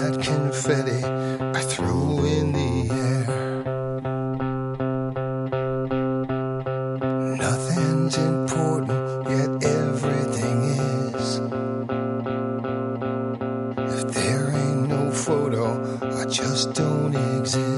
that confetti I threw in the air. Nothing's important, yet everything is. If there ain't no photo, I just don't exist.